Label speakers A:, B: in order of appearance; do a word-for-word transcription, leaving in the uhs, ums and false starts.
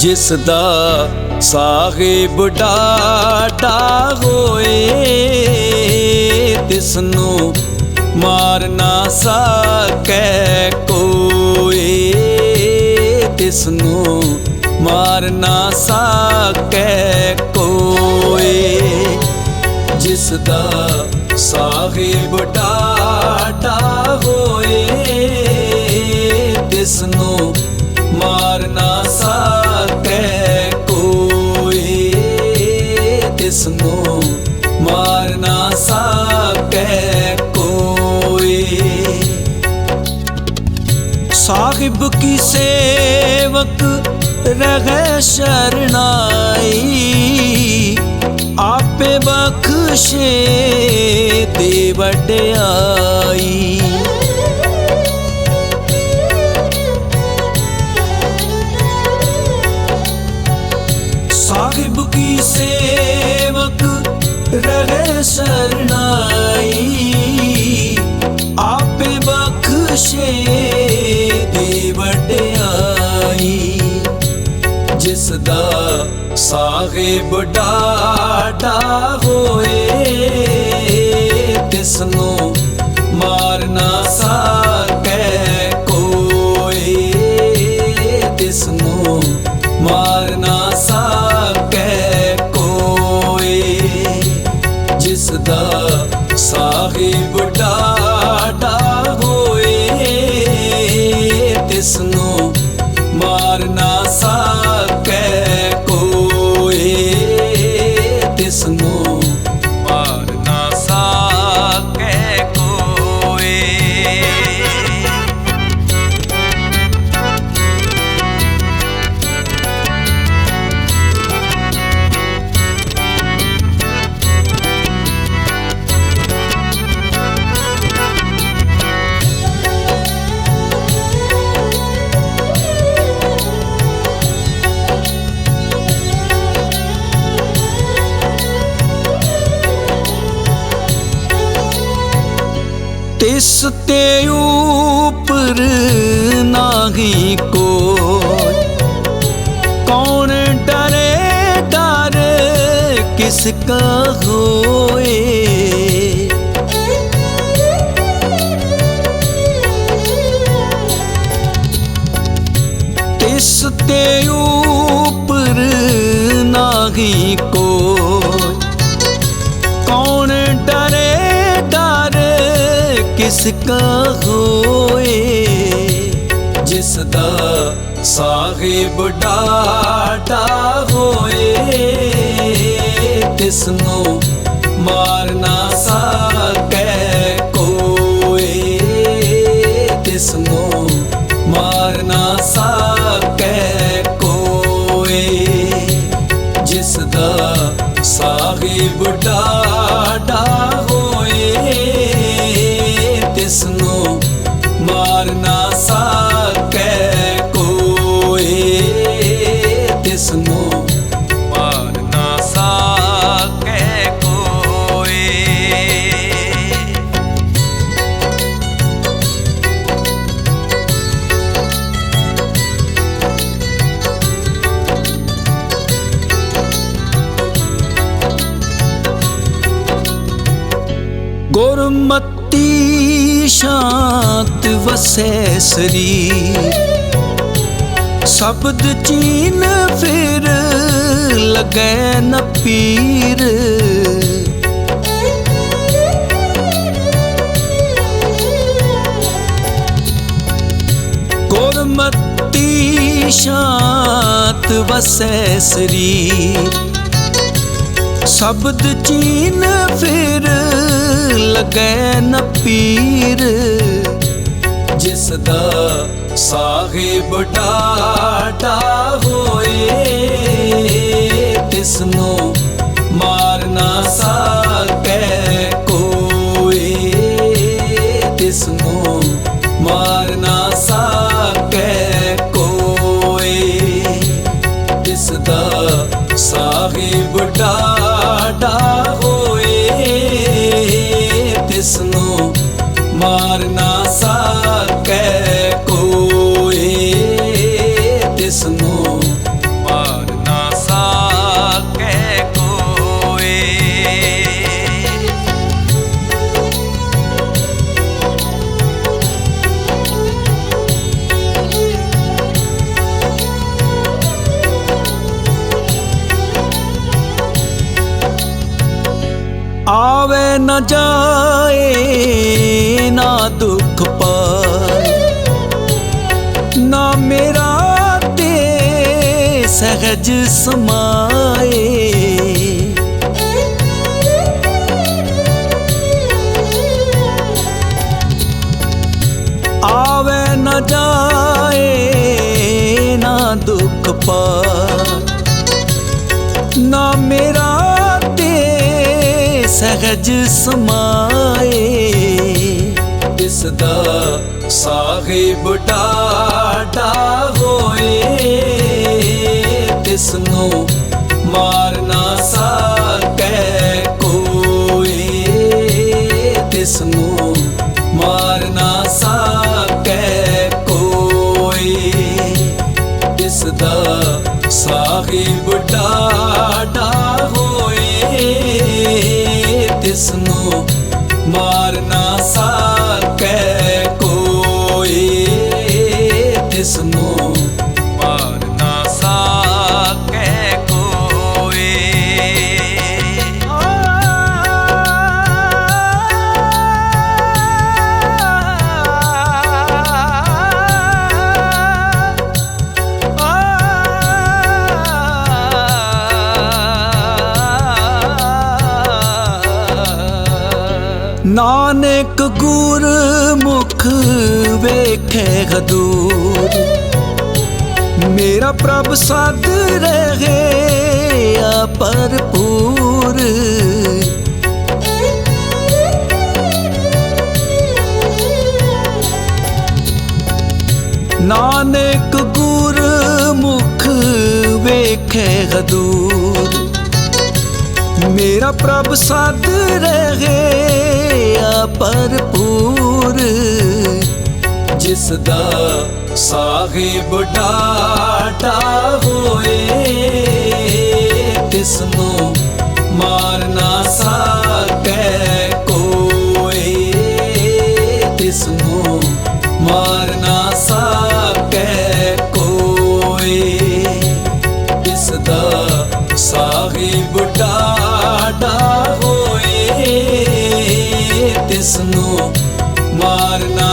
A: ਜਿਸ ਦਾ ਸਾਹਿਬ ਡਾਢਾ ਹੋਏ, ਤਿਸਨੂੰ ਮਾਰ ਨਾ ਸਕੈ ਕੋਈ, ਤਿਸਨੂੰ ਮਾਰ ਨਾ ਸਕੈ ਕੋਈ। ਜਿਸ ਦਾ ਸਾਹਿਬ ਡਾਢਾ ਹੋਏ, ਤਿਸਨੂੰ ਮਾਰ ਨਾ ਸਕੈ ਕੋਈ, ਤਿਸਨੂੰ ਮਾਰ ਨਾ ਸਕੈ ਕੋਈ। ਸਾਹਿਬ ਕੀ ਸੇਵਕ ਰਹਿ ਸ਼ਰਨਾਈ, ਆਪੇ ਬਖਸ਼ੇ ਦੇ ਵਡਿਆਈ। ਸਾਹਿਬ ਕੀ ਸੇਵਕ ਰਹਿ ਸ਼ਰਨਾਈ, ਆਪੇ ਬਖਸ਼ੇ ਦੇ ਵਡਿਆਈ। ਜਿਸ ਦਾ ਸਾਹਿਬ ਡਾਢਾ ਹੋਏ, ਤਿਸਨੂੰ ਮਾਰ ਨਾ ਸਕੈ ਕੋਈ, ਤਿਸਨੂੰ ਮਾਰ ਨਾ ਸਕੈ ਕੋਈ। ਜਿਸ ਦਾ ਸਾਹਿਬ ਡਾਢਾ ਹੋਏ, ਤਿਸਨੂੰ ਮਾਰ ਨਾ ਸਕੈ ਕੋਈ, ਤਿਸਨੂੰ ਮਾਰ ਨਾ ਸਕੈ ਕੋਈ। ਤਿਸ ਤੇ ਊਪਰ ਨਾਹੀ ਕੋਈ, ਕੌਣ ਡਰੇ ਡਰ ਕਿਸ ਕਾ ਹੋਏ। ਤਿਸ ਤੇ ਊਪਰ ਨਾਹੀ ਕੋਈ, ਕੌਣ ਡਰੇ ਡਰ ਕਿਸ ਕਾ ਹੋਏ। ਜਿਸ ਦਾ ਸਾਹਿਬ ਡਾਢਾ ਹੋਏ, ਤਿਸਨੂੰ ਮਾਰ ਨਾ ਸਕੈ ਕੋਈ, ਤਿਸਨੂੰ ਮਾਰ ਨਾ ਸਕੈ ਕੋਈ। ਜਿਸ ਦਾ ਸਾਹਿਬ ਡਾਢਾ ਹੋਏ, ਤਿਸਨੂੰ ਮਾਰ ਨਾ ਸਕੈ ਕੋਈ, ਤਿਸਨੂੰ ਮਾਰ ਨਾ ਸਕੈ ਕੋਈ। ਗੁਰਮਤਿ ਸ਼ਾਂਤ ਵਸੈ ਸਰੀਰ, ਸ਼ਬਦ ਚੀਨ ਫਿਰ ਲੱਗੈ ਨ ਪੀਰ। ਗੁਰਮਤਿ ਸ਼ਾਂਤ ਵਸੈ ਸਰੀਰ, ਸ਼ਬਦ ਚੀਨ ਫਿਰ ਲੱਗੈ ਨ ਪੀਰ। ਜਿਸ ਦਾ ਸਾਹਿਬ ਡਾਢਾ ਹੋਏ, ਤਿਸਨੂੰ ਮਾਰ ਨਾ ਸਕੈ ਕੋਈ, ਤਿਸਨੂੰ ਮਾਰ ਨਾ ਸਕੈ ਕੋਈ। ਜਿਸ ਦਾ ਸਾਹਿਬ ਡਾਢਾ ਹੋਏ, ਤਿਸਨੂੰ ਮਾਰ ਨਾ ਸਕੈ ਕੋਈ, ਤਿਸਨੂੰ ਮਾਰ ਆਵੇ ਨਾ ਜਾਏ ਨਾ ਦੁੱਖ ਪਾਏ, ਨਾ ਮੇਰਾ ਤੇ ਸਹਿਜ ਸਮਾਏ। ਆਵੇ ਨਾ ਜਾਏ ਨਾ ਦੁੱਖ ਪਾਏ, ਨਾ ਮੇਰਾ ਤੇ ਸਹਿਜ ਸਮਾਏ। ਇਸ ਦਾ ਸਾਹਿਬ ਡਾਢਾ ਹੋਏ, ਤਿਸ ਨੂੰ ਮਾਰ ਨਾ ਸਕੈ ਕੋਈ, ਤਿਸ ਨੂੰ ਮਾਰ ਨਾ ਸਕੈ ਕੋਈ। ਇਸ ਦਾ ਸਾਹਿਬ ਡਾਢਾ ਹੋਏ, ਤਿਸ ਨੂੰ ਮਾਰ ਨਾ ਸਕੈ ਕੋਈ, ਤਿਸ ਨੂੰ ਮਾਰ ਨਾ ਸਕੈ ਕੋਈ। ਨਾਨਕ ਗੁਰਮੁਖ ਵੇਖੇ ਹਦੂਰ, ਮੇਰਾ ਪ੍ਰਭ ਸਦ ਰਹੇ ਭਰਪੂਰ। ਨਾਨਕ ਗੁਰਮੁਖ ਵੇਖੇ ਹਦੂਰ, ਮੇਰਾ ਪ੍ਰਭ ਸਦ ਰਹੇ ਭਰਪੂਰ। ਜਿਸ ਦਾ ਸਾਹਿਬ ਡਾਢਾ ਹੋਏ, ਤਿਸ ਨੂੰ ਮਾਰ ਨਾ ਸਕੈ ਕੋਈ, ਤਿਸ ਨੂੰ ਮਾਰ ਨਾ ਸਕੈ ਕੋਈ। ਇਸ ਦਾ ਸਾਹਿਬ ਡਾਢਾ ਹੋਏ, ਤਿਸ ਨੂੰ ਮਾਰ ਨਾ